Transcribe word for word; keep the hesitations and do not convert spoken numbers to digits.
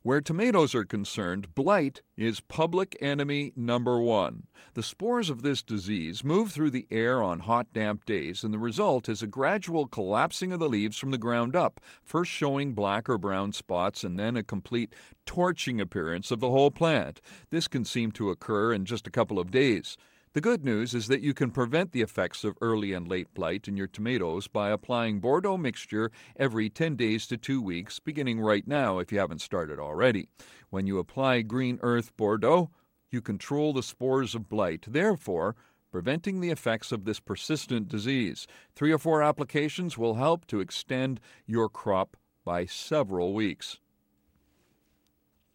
Where tomatoes are concerned, blight is public enemy number one. The spores of this disease move through the air on hot, damp days, and the result is a gradual collapsing of the leaves from the ground up, first showing black or brown spots and then a complete torching appearance of the whole plant. This can seem to occur in just a couple of days. The good news is that you can prevent the effects of early and late blight in your tomatoes by applying Bordeaux mixture every ten days to two weeks, beginning right now if you haven't started already. When you apply Green Earth Bordeaux, you control the spores of blight, therefore preventing the effects of this persistent disease. Three or four applications will help to extend your crop by several weeks.